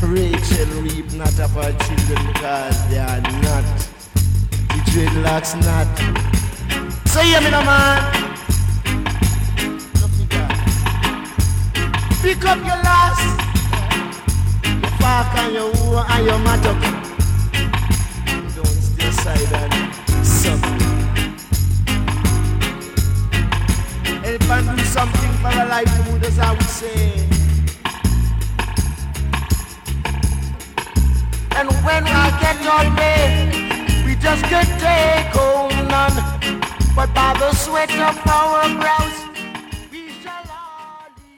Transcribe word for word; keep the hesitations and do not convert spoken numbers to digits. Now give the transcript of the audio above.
Rachel reap not of her children because they are not. The dreadlocks not. So hear me now, man. Pick up your last, your fuck and your who and your mattock. Don't stay aside and suck. Help and do something for a livelihood, as I would say. And when I get all day, we just get take home none, but by the sweat of our brows.